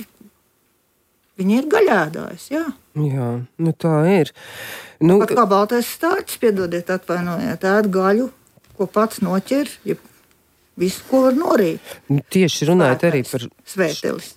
viņa ir gaļēdājs, jā. Jā, nu tā ir. Nu, pat kā baltais stārķis, piedodiet, atvainojiet, ēd gaļu, ko pats noķer, ja visu, ko var norīt. Nu, tieši runājot arī par... Svētelis.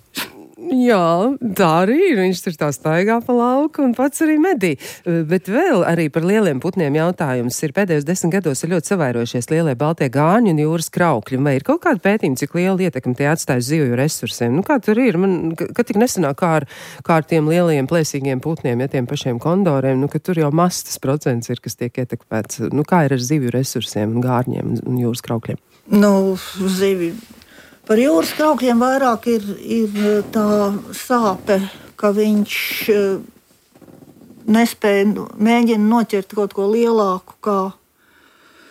Jā, tā arī ir. Viņš tur tā staigā pa lauku un pats arī medī. Bet vēl arī par lieliem putniem jautājums ir pēdējos desmit gados ir ļoti savairojušies lielie baltie gāņi un jūras kraukļi. Vai ir kaut kāda pētījuma, cik liela ietekme tie atstāja uz zivju resursiem? Nu, kā tur ir? Man, ka tik nesenāk kā ar, kā ar tiem lielajiem plēsīgiem putniem, ja tiem pašiem kondoriem, nu, ka tur jau mazs tas procents ir, kas tiek ietekmēts. Nu, kā ir ar zivju resursiem un gārņiem un jūras kraukļiem? Nu, zivju. Par jūras kraukļiem vairāk ir, ir tā sāpe, ka viņš nespēja, mēģina noķert kaut ko lielāku, kā,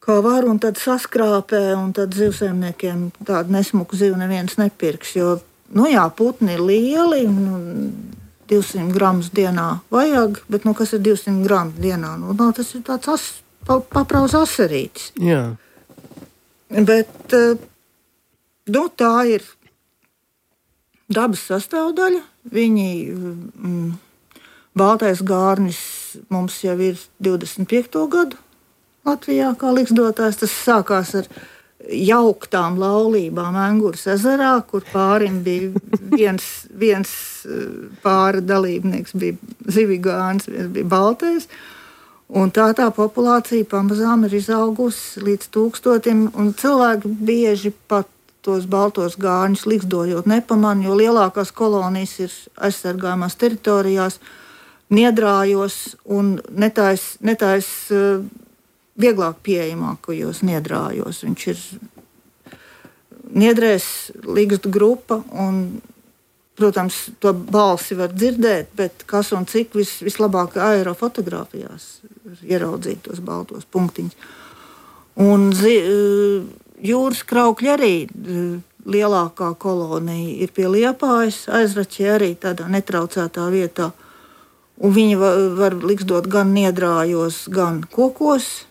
kā var, un tad saskrāpē, un tad zivsaimniekiem tādu nesmuku zivu neviens nepirks, jo, nu jā, putni ir lieli, nu, divsimt gramus dienā vajag, bet, nu, kas ir divsimt gramus dienā? Nu, no, tas ir tāds as, pa, papraus aserītis. Jā. Bet, nu, tā ir dabas sastāvdaļa. Viņi, mm, baltais gārnis mums jau ir divdesmit piekto gadu Latvijā kā liksdotājs. Tas sākās ar jauktām laulībām Engures ezerā, kur pārim bija viens, viens pāra dalībnieks, bija zivigāns, viens bija baltais. Un tā tā populācija pamazām ir izaugusi līdz tūkstotim, un cilvēki bieži pat tos baltos gārņus liksdojot nepaman, jo lielākās kolonijas ir aizsargājumās teritorijās, niedrājos un netais, netais uh, vieglāk pieejamākajos niedrājos. Viņš ir niedrēs ligzdu grupa un, protams, to balsi var dzirdēt, bet kas un cik vis, vislabāk aerofotogrāfijās ieraudzīt tos baltos punktiņus. Un zi, jūras kraukļi arī lielākā kolonija ir pie Liepājas, Aizraķi arī tādā netraucētā vietā. Un viņi var, var liksdot gan niedrājos, gan kokos.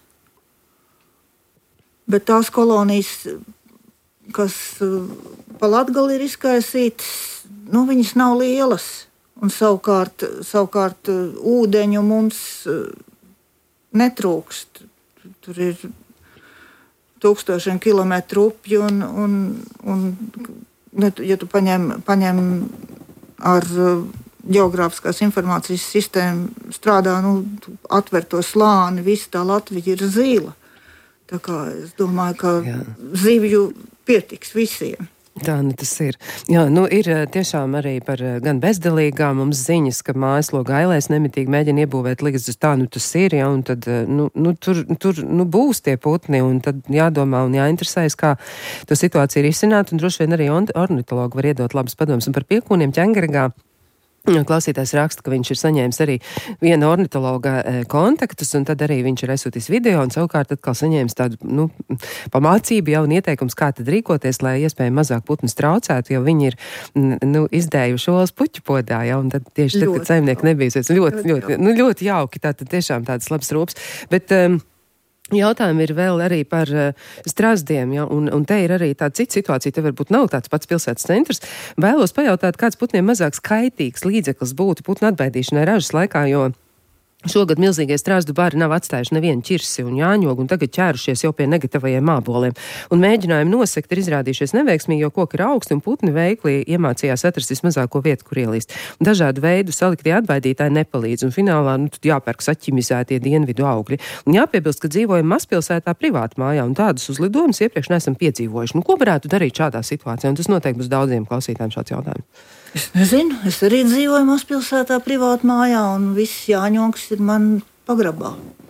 Bet tās kolonijas, kas pa Latgali ir izkaisītas, nu, viņas nav lielas. Un savukārt, savukārt ūdeņu mums netrūkst. Tur ir tūkstošiem kilometru upju, un, un, un ja tu paņem, paņem ar ģeogrāfiskās informācijas sistēmu strādā, nu, atver to slāni, visa tā Latvija ir zila. Tā kā es domāju, ka Jā. Zivju pietiks visiem. Tā nu tas ir. Jā, nu ir tiešām arī par gan bezdelīgām mums ziņas, ka mājasloga ailēs nemitīgi mēģina iebūvēt ligzdus. Tā nu tas ir, ja, un tad nu, nu, tur, tur nu, būs tie putni, un tad jādomā un jāinteresējas, kā to situāciju ir izsināt, un droši vien arī ornitologi var iedot labas padomas. Un par piekūniem Ķengergā klausītājs raksta, ka viņš ir saņēmis arī viena ornitologa kontaktus, un tad arī viņš ir aizsūtījis video, un savukārt atkal saņēmis tādu, nu, pamācību jau un ieteikums, kā tad rīkoties, lai iespējami mazāk putnus traucētu, jo viņi ir, nu, izdējuši olas puķu podā, ja, un tad tieši tad, kad saimnieki nebija, ļoti, ļoti, nu, ļoti jauki, tā tad tiešām tādas labas rūpes, bet, um, jautājumi ir vēl arī par uh, strazdiem, ja, un, un te ir arī tāda cita situācija, te varbūt nav tāds pats pilsētas centrs. Vēlos pajautāt, kāds putniem mazāk skaitīgs līdzeklis būtu putnu atbaidīšanai ražas laikā, jo šogad milzīgie strazdu bari nav atstājuši nevienu ķirsi un jāņogu, un tagad ķērušies jau pie negatīvajiem māboliem. Un mēģinājumi nosekt ir izrādījušies neveiksmīgi, jo koki ir augsti un putni veikli iemācījās atrast vismazāko vietu, kur ielīst. Un dažādu veidu saliktie atbaidītāji nepalīdz, un finālā nu, jāpērk saķimizētie dienvidu augļi. Un jāpiebilst, ka dzīvojam mazpilsētā privātu mājā, un tādus uzlidojumus iepriekš neesam piedzīvojuši. Nu, ko varētu darīt šādā situācijā? Un tas noteikti būs daudziem klausītājiem šāds jautājums. Es nezinu, es arī dzīvoju mazpilsētā privātu mājā, un viss jāņoks ir man pagrabā.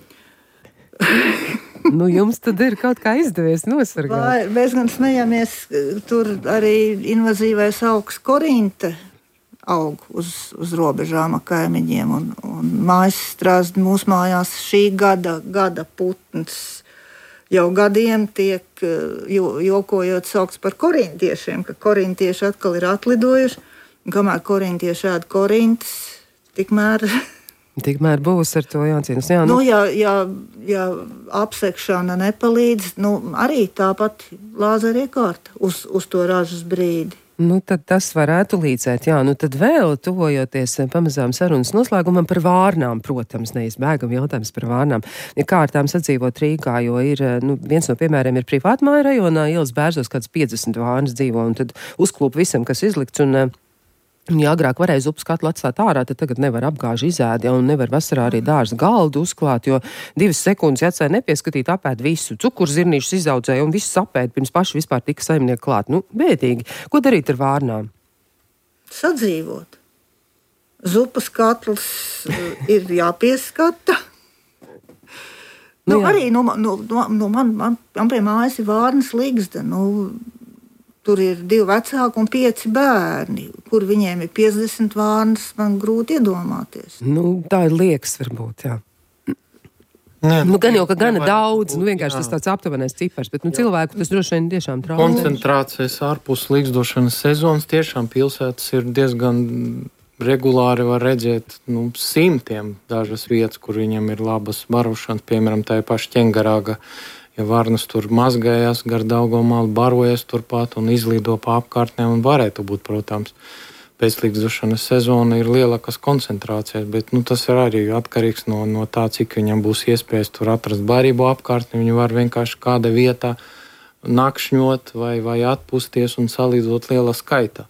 Nu, jums tad ir kaut kā izdevies nosargāt. Vai, mēs gan smejamies, tur arī invazīvais augs korinte aug uz, uz robežām ar kaimiņiem, un, un mājas strāzdi mūsu mājās šī gada, gada putns jau gadiem tiek jo, jokojot saukts par korintiešiem, ka korintieši atkal ir atlidojuši. Kamēr korintieši ēd korintas, tikmēr... tikmēr būs ar to jācīnas. Jā, nu, nu ja, ja, ja apsekšana nepalīdz, nu, arī tāpat lāzera iekārta uz, uz to ražas brīdi. Nu, tad tas varētu līdzēt, jā. Nu, tad vēl tuvojoties pamazām sarunas noslēgumam par vārnām, protams, neizbēgam jautājums par vārnām. Ja kārtām sadzīvot Rīgā, jo ir, nu, viens no piemēriem ir privātmāja rajonā, ielas Bērzos kāds piecdesmit vārnas dzīvo, un tad uzklūp visam, kas izlikts, un ja agrāk varēja zupas katlu atstāt ārā, tad tagad nevar apgāžu izēdi, un nevar vasarā arī dārza galdu uzklāt, jo divas sekundes atstāja nepieskatīt, apēd visu. Cukurzirnīšus izaudzēja un visu sapēd, pirms paši vispār tika saimnieki klāt. Nu, bēdīgi. Ko darīt ar vārnām? Sadzīvot. Zupas katls ir jāpieskata. nu, nu arī nu, nu, nu, man, man, man pie mājas ir vārnas ligzda. Nu, tur ir divi vecāki un pieci bērni, kur viņiem ir piecdesmit vārnas, man grūti iedomāties. Nu, tā ir liekas varbūt, jā. Nē, Nu, gan jau, ka gana nevajag daudz, būt, nu vienkārši jā. tas tāds aptuvenais cipars, bet nu, cilvēku tas droši vien tiešām traumē. Koncentrācijas ārpus līgzdošanas sezonas tiešām pilsētas ir diezgan regulāri var redzēt nu, simtiem dažas vietas, kur viņam ir labas barošanas, piemēram, tā paša ķengarāga. Ja varnas tur mazgājās gar Daugavmalu, barojas turpat un izlido pa apkārtnēm un varētu būt, protams, pēclīgzdošanas sezona ir lielākas koncentrācijas, bet nu, tas ir arī atkarīgs no, no tā, cik viņam būs iespējas tur atrast barību apkārtni. Viņi var vienkārši kāda vietā nakšņot vai, vai atpūsties un salīdzot liela skaita.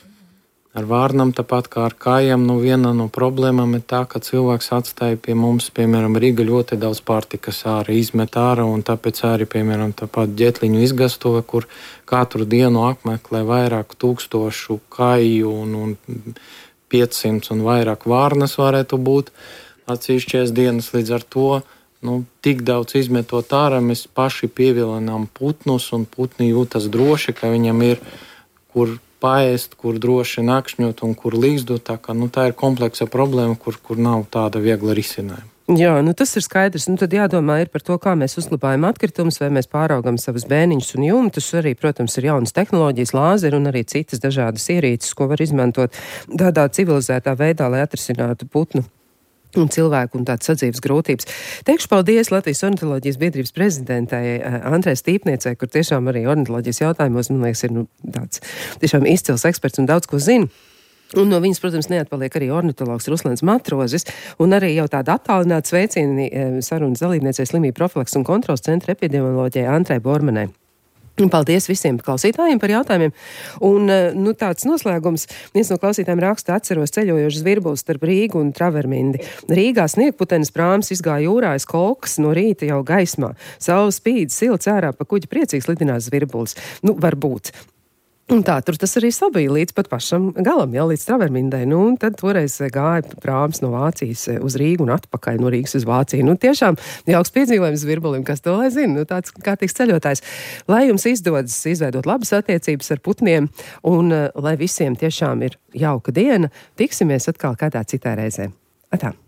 Ar vārnam, tāpat kā ar kājām, nu viena no problēmām ir tā, ka cilvēks atstāja pie mums, piemēram, Rīga ļoti daudz pārtikas ārā, izmet ārā, un tāpēc arī, piemēram, tāpat ģetliņu izgastove, kur katru dienu apmeklē vairāk tūkstošu kāju un, un piecsimt un vairāk vārnas varētu būt atsevišķās dienas. Līdz ar to, nu, tik daudz izmetot ārā, mēs paši pievilinām putnus, un putni jūtas droši, ka viņam ir, kur paēst, kur droši nakšņot un kur līgzdot. Tā, ka, nu, tā ir kompleksa problēma, kur, kur nav tāda viegla risinājuma. Jā, nu tas ir skaidrs. Nu tad jādomā ir par to, kā mēs uzglabājam atkritumus, vai mēs pāraugam savus bēniņus un jumtus. Arī, protams, ir jaunas tehnoloģijas, lāzeri un arī citas dažādas ierīces, ko var izmantot tādā civilizētā veidā, lai atrisinātu putnu un cilvēku un tādas sadzīves grūtības. Teikšu paldies Latvijas ornitoloģijas biedrības prezidentai Andrei Stīpniecei, kur tiešām arī ornitoloģijas jautājumos, man liekas, ir nu, tāds tiešām izcils eksperts un daudz ko zina. Un no viņas, protams, neatpaliek arī ornitologs Ruslans Matrozis un arī jau tāda attālināta sveicieni sarunas dalībniecei slimību profilaks un kontrols centra epidemioloģijai Antrai Bormanai. Un paldies visiem klausītājiem par jautājumiem. Un, nu, tāds noslēgums. Viens no klausītājiem raksta, atceros ceļojošas virbules starp Rīgu un Travermindi. Rīgā sniegputenes prāms izgāja jūrā aiz kolkas no rīta jau gaismā. Saule spīd, silts ārā, pa kuģi priecīgs lidinās virbules. Nu, varbūt. Un tā, tur tas arī sabija līdz pat pašam galam, jā, līdz Travermindai. Nu, un tad toreiz gāja prāms no Vācijas uz Rīgu un atpakaļ no Rīgas uz Vāciju. Nu, tiešām jauks piedzīvojums virbulim, kas to lai zina, nu, tāds kārtīgs ceļotājs. Lai jums izdodas izveidot labas attiecības ar putniem un uh, lai visiem tiešām ir jauka diena, tiksimies atkal kādā citā reizē. Atā!